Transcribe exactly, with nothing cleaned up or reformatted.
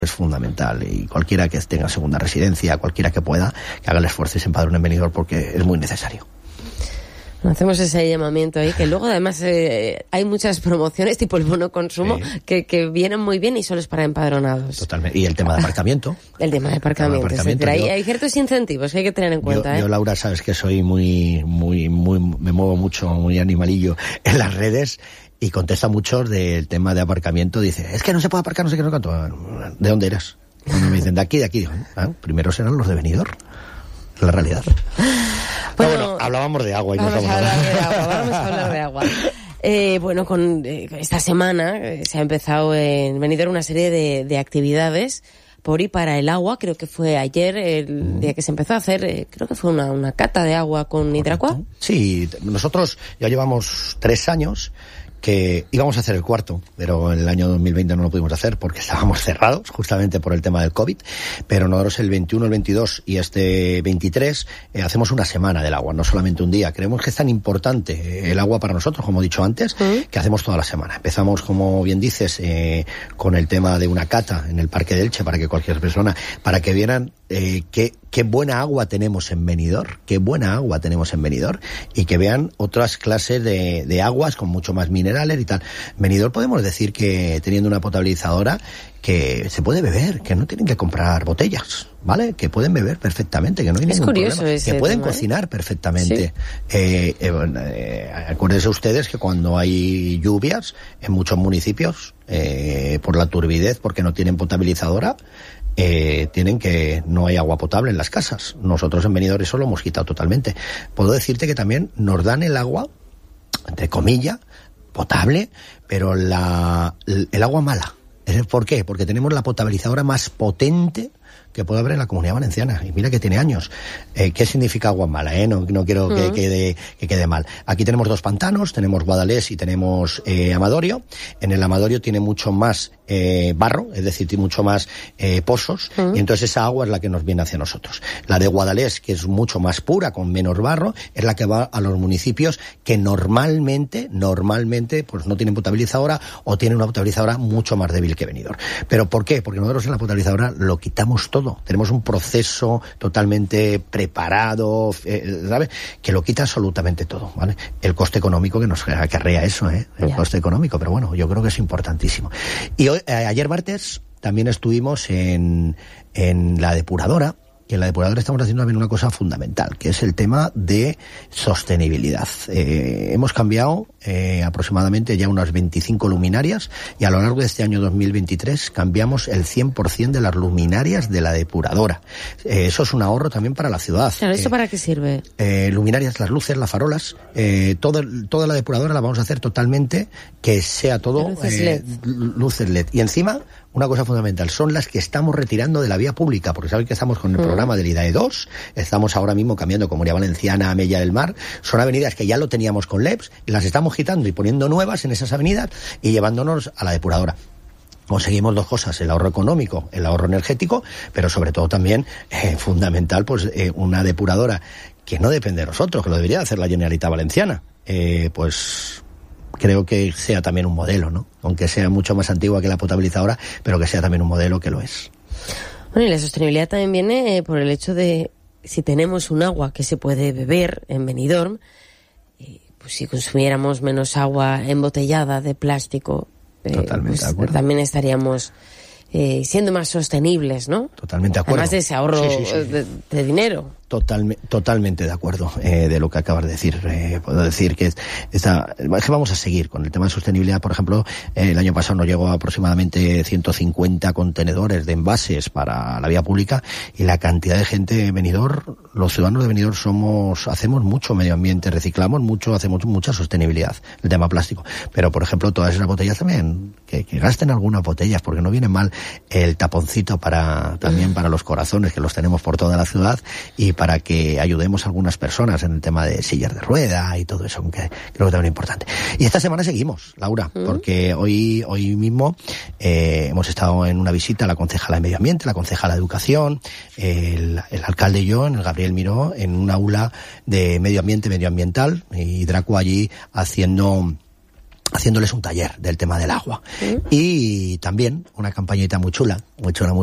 es fundamental, y cualquiera que tenga segunda residencia, cualquiera que pueda, que haga el esfuerzo y se empadrone en Benidorm, porque es muy necesario. Hacemos ese llamamiento ahí, que luego además eh, hay muchas promociones tipo el bono consumo sí. que, que vienen muy bien y solo es para empadronados. Totalmente. Y el tema de aparcamiento. el tema de aparcamiento. De aparcamiento. Sí, pero yo, hay, hay ciertos incentivos que hay que tener en cuenta. Yo, ¿eh? yo, Laura, sabes que soy muy, muy, muy, me muevo mucho, muy animalillo en las redes y contesta mucho del tema de aparcamiento. Dice, es que no se puede aparcar, no sé qué, no canto. ¿De dónde eres? Y me dicen, de aquí, de aquí. Digo, ah, primero serán los de Benidorm. La realidad. Bueno, bueno, hablábamos de agua y vamos nos a hablar de agua, vamos a hablar de agua. Eh, bueno, con eh, esta semana eh, se ha empezado en Benidorm una serie de, de actividades por y para el agua. Creo que fue ayer el mm. día que se empezó a hacer, eh, creo que fue una, una cata de agua con Hidracua. Sí, nosotros ya llevamos tres años que íbamos a hacer el cuarto, pero en el año dos mil veinte no lo pudimos hacer porque estábamos cerrados, justamente por el tema del COVID, pero nosotros el veintiuno, el veintidós y este veintitrés eh, hacemos una semana del agua, no solamente un día. Creemos que es tan importante el agua para nosotros, como he dicho antes, ¿Mm? que hacemos toda la semana. Empezamos, como bien dices, eh, con el tema de una cata en el Parque de Elche, para que cualquier persona, para que vieran eh, qué, qué buena agua tenemos en Benidorm, qué buena agua tenemos en Benidorm, y que vean otras clases de, de aguas con mucho más minerales y tal. Benidorm podemos decir que teniendo una potabilizadora que se puede beber, que no tienen que comprar botellas, ¿vale? Que pueden beber perfectamente, que no hay es ningún curioso problema, ese que pueden tema, cocinar ¿eh? perfectamente. Sí. Eh, eh, eh, acuérdense ustedes que cuando hay lluvias en muchos municipios, eh, por la turbidez, porque no tienen potabilizadora, Eh, tienen que no hay agua potable en las casas. Nosotros en Benidorm eso lo hemos quitado totalmente. Puedo decirte que también nos dan el agua, entre comillas, potable, pero la el agua mala. ¿Por qué? Porque tenemos la potabilizadora más potente que puede haber en la Comunidad Valenciana, y mira que tiene años. Eh, ¿Qué significa agua mala? Eh? No, no quiero que, uh-huh. quede, que quede mal. Aquí tenemos dos pantanos, tenemos Guadalés y tenemos eh, Amadorio. En el Amadorio tiene mucho más eh, barro, es decir, tiene mucho más eh, pozos, uh-huh. y entonces esa agua es la que nos viene hacia nosotros. La de Guadalés, que es mucho más pura, con menos barro, es la que va a los municipios que normalmente, normalmente, pues no tienen potabilizadora o tienen una potabilizadora mucho más débil que Benidorm. ¿Pero por qué? Porque nosotros en la potabilizadora lo quitamos todo. Tenemos un proceso totalmente preparado, eh, ¿sabes? Que lo quita absolutamente todo, ¿vale? El coste económico que nos acarrea eso, ¿eh? El yeah. coste económico, pero bueno, yo creo que es importantísimo. Y hoy, eh, ayer martes también estuvimos en, en la depuradora, que en la depuradora estamos haciendo también una cosa fundamental, que es el tema de sostenibilidad. Eh, hemos cambiado eh, aproximadamente ya unas veinticinco luminarias, y a lo largo de este año dos mil veintitrés cambiamos el cien por ciento de las luminarias de la depuradora. Eh, eso es un ahorro también para la ciudad. Claro, ¿esto eh, para qué sirve? Eh, luminarias, las luces, las farolas, eh, todo, toda la depuradora la vamos a hacer totalmente que sea todo luces, eh, L E D. luces L E D. Y encima, una cosa fundamental, son las que estamos retirando de la vía pública, porque saben que estamos con el mm. programa del I D A E dos, estamos ahora mismo cambiando Comunidad Valenciana a Mella del Mar, son avenidas que ya lo teníamos con L E Ds, y las estamos quitando y poniendo nuevas en esas avenidas y llevándonos a la depuradora. Conseguimos dos cosas, el ahorro económico, el ahorro energético, pero sobre todo también, eh, fundamental, pues eh, una depuradora que no depende de nosotros, que lo debería hacer la Generalitat Valenciana, eh, pues creo que sea también un modelo, ¿no? Aunque sea mucho más antigua que la potabilizadora, pero que sea también un modelo que lo es. Bueno, y la sostenibilidad también viene eh, por el hecho de, si tenemos un agua que se puede beber en Benidorm, eh, pues si consumiéramos menos agua embotellada de plástico, eh, Totalmente pues de acuerdo. también estaríamos eh, siendo más sostenibles, ¿no? Totalmente de acuerdo. Además de ese ahorro sí, sí, sí. De, de dinero. Totalme, totalmente de acuerdo eh, de lo que acabas de decir. Eh, puedo decir que, esta, es que vamos a seguir con el tema de sostenibilidad. Por ejemplo, eh, el año pasado nos llegó aproximadamente ciento cincuenta contenedores de envases para la vía pública, y la cantidad de gente de Benidorm, los ciudadanos de Benidorm somos, hacemos mucho medio ambiente, reciclamos mucho, hacemos mucha sostenibilidad, el tema plástico. Pero, por ejemplo, todas esas botellas también, que, que gasten algunas botellas, porque no viene mal el taponcito para, también para los corazones, que los tenemos por toda la ciudad, y para que ayudemos a algunas personas en el tema de sillas de rueda y todo eso, que creo que también es importante. Y esta semana seguimos, Laura, ¿Mm? porque hoy hoy mismo eh, hemos estado en una visita a la concejala de Medio Ambiente, la concejala de Educación, el, el alcalde y yo, en el Gabriel Miró, en un aula de Medio Ambiente, medioambiental, y Draco allí haciendo haciéndoles un taller del tema del agua. ¿Mm? Y también una campañita muy chula, muy chula, muy